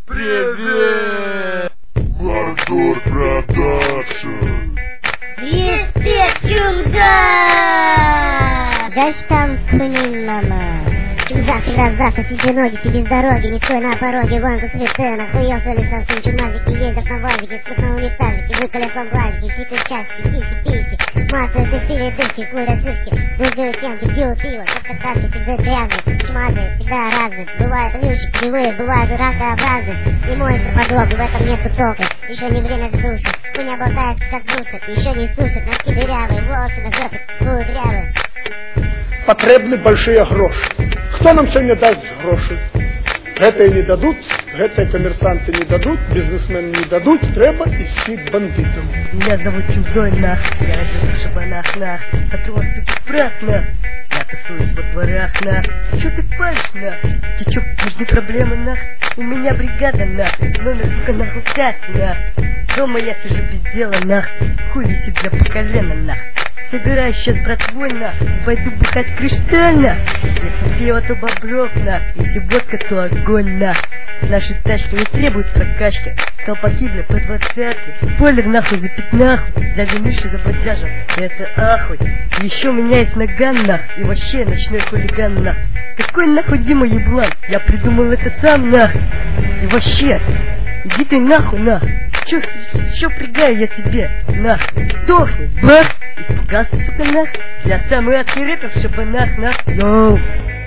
Привет! Мордор Продакшн. Респект, Чунга! Даштам Кунин, мама. Чунга всегда завтра, сиди ноги, тебе с дороги, не стой на пороге, гонку цветы, нахуел соли совсем, чумазики ездят на вазике, слып на унитазике, выколев вам глазики, сикают часики, сиси-писи, массовые тестили дышки, курят шишки, выждают стенки, пьют пиво, коктейльки всегда грязные, чумазые, всегда разные, бывают вонючие, кривые, бывают ракообразные, не моются подруги, в этом нету толка, еще не время душа, хуйня болтается как душит, еще не сушит, носки дырявые, волосы на жопе, кудрявые. Потребны большие гроши. Хто нам сьогодні дасть гроші? Гетей не дадуть, гетей комерсанти не дадуть, бізнесмени не дадуть, треба істи бандитам. Меня зовут Чумзой, нах. Я родился в шабанах, нах. Сотрудник прав, нах. Я тусуюсь во дворах, нах. Чё ты палишь, нах? Течёк, нужны проблемы, нах. У меня бригада, нах. Номер, сука, нахуй 5, нах. Дома я сижу без дела, нах. Хуй висит для по колено, нах. Собираюсь сейчас братвой, нах, и пойду бухать криштально. Если пиво, то боброк, нах, если водка, то огонь, нах. Наши тачки не требуют прокачки, колпаки, бля, по 20-й. Спойлер, нахуй, за пятнахуй, дядя Миша за бодяжем, это ахуй. И еще у меня есть наган, нах, и вообще ночной хулиган, нах. Какой нахуй Дима еблан, я придумал это сам, нах. И вообще, иди ты нахуй, нах. Чё пригаю я тебе, нах, сдохни, бах. Испугался, сука, нах. Я самый адский рэпер в шабанах, нах. Йоу.